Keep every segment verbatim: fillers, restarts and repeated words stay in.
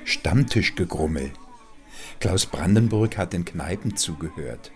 Stammtischgegrummel. Klaus Brandenburg hat in Kneipen zugehört.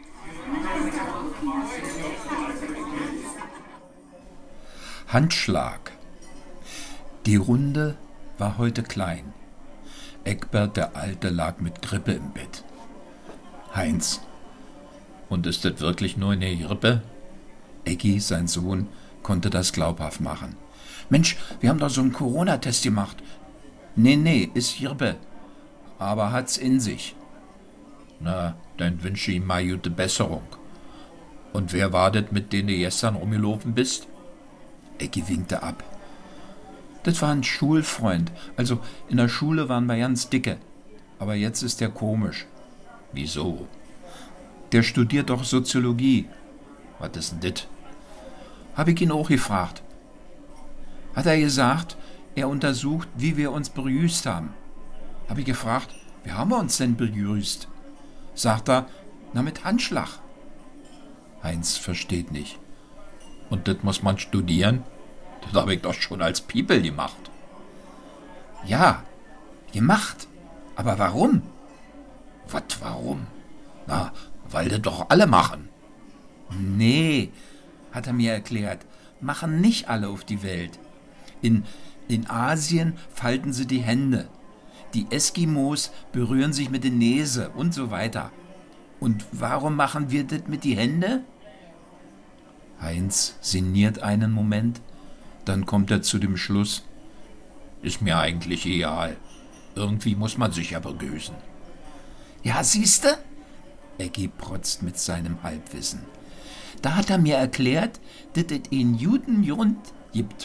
Handschlag. Die Runde war heute klein. Egbert, der Alte, lag mit Grippe im Bett. Heinz: Und ist das wirklich nur eine Grippe? Eggi, sein Sohn, konnte das glaubhaft machen. Mensch, wir haben doch so einen Corona-Test gemacht. Nee, nee, ist Grippe. Aber hat's in sich. Na, dann wünsche ich ihm mal gute Besserung. Und wer war das, mit denen du gestern rumgelaufen bist? Eggi winkte ab. Das war ein Schulfreund. Also in der Schule waren wir ganz dicke. Aber jetzt ist der komisch. Wieso? Der studiert doch Soziologie. Was ist denn das? Hab ich ihn auch gefragt. Hat er gesagt, er untersucht, wie wir uns begrüßt haben. Hab ich gefragt, wie haben wir uns denn begrüßt? Sagt er, na mit Handschlag. Heinz versteht nicht. Und das muss man studieren? Das habe ich doch schon als People gemacht. Ja, gemacht. Aber warum? Was, warum? Na, weil das doch alle machen. Nee, hat er mir erklärt, machen nicht alle auf die Welt. In, in Asien falten sie die Hände. Die Eskimos berühren sich mit der Nase und so weiter. Und warum machen wir das mit die Hände? Heinz sinniert einen Moment, dann kommt er zu dem Schluss, ist mir eigentlich egal. Irgendwie muss man sich ja begrüßen. Ja, siehste? Eggi protzt mit seinem Halbwissen. Da hat er mir erklärt, dass es einen guten Grund gibt.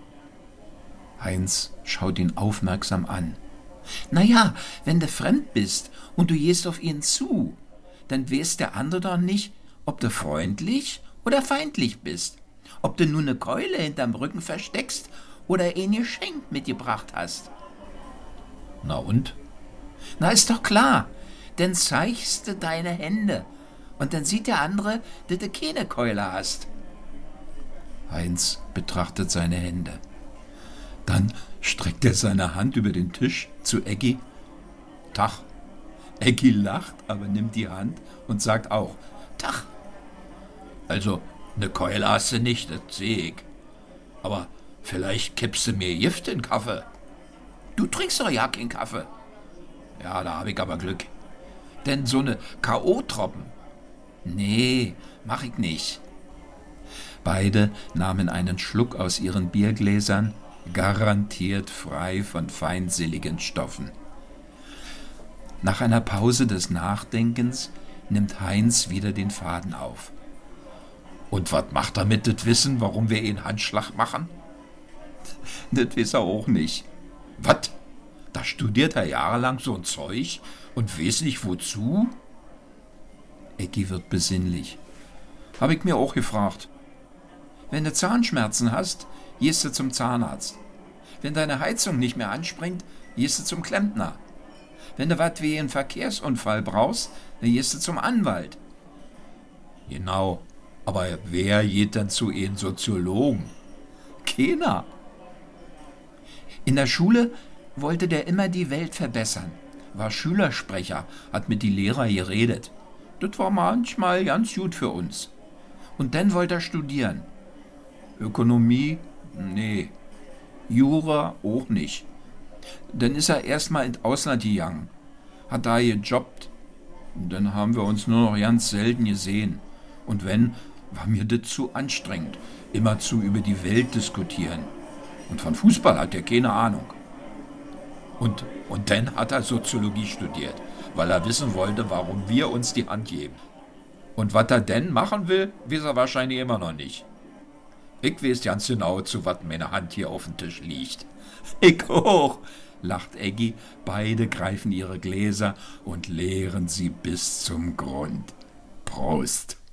Heinz schaut ihn aufmerksam an. Naja, wenn du fremd bist und du gehst auf ihn zu, dann weiß der andere doch nicht, ob du freundlich oder feindlich bist. Ob du nur eine Keule hinterm Rücken versteckst oder ein Geschenk mitgebracht hast. Na und? Na, ist doch klar. Dann zeigst du deine Hände und dann sieht der andere, dass du keine Keule hast. Heinz betrachtet seine Hände. Dann streckt er seine Hand über den Tisch zu Eggi. Tach. Eggi lacht, aber nimmt die Hand und sagt auch Tach. Also, eine Keule hast du nicht, das sehe ich. Aber vielleicht kippst du mir Gift in den Kaffee. Du trinkst doch ja keinen Kaffee. Ja, da hab ich aber Glück. Denn so eine K O-Tropfen? Nee, mach ich nicht. Beide nahmen einen Schluck aus ihren Biergläsern, garantiert frei von feindseligen Stoffen. Nach einer Pause des Nachdenkens nimmt Heinz wieder den Faden auf. Und was macht er mit das Wissen, warum wir ihn Handschlag machen? Das weiß er auch nicht. Was? Da studiert er jahrelang so ein Zeug und weiß nicht wozu? Eggi wird besinnlich. Hab ich mir auch gefragt. Wenn du Zahnschmerzen hast, gehst du zum Zahnarzt. Wenn deine Heizung nicht mehr anspringt, gehst du zum Klempner. Wenn du was wie einen Verkehrsunfall brauchst, dann gehst du zum Anwalt. Genau, aber wer geht dann zu einem Soziologen? Keiner. In der Schule wollte der immer die Welt verbessern, war Schülersprecher, hat mit die Lehrer geredet. Das war manchmal ganz gut für uns. Und dann wollte er studieren. Ökonomie? Nee. Jura? Auch nicht. Dann ist er erstmal ins Ausland gegangen, hat da gejobbt. Und dann haben wir uns nur noch ganz selten gesehen. Und wenn, war mir das zu anstrengend, immer zu über die Welt diskutieren. Und von Fußball hat er keine Ahnung. Und, und dann hat er Soziologie studiert, weil er wissen wollte, warum wir uns die Hand geben. Und was er denn machen will, weiß er wahrscheinlich immer noch nicht. Ich weiß ganz genau, zu was meine Hand hier auf dem Tisch liegt. Ich auch, lacht Eggi. Beide greifen ihre Gläser und leeren sie bis zum Grund. Prost!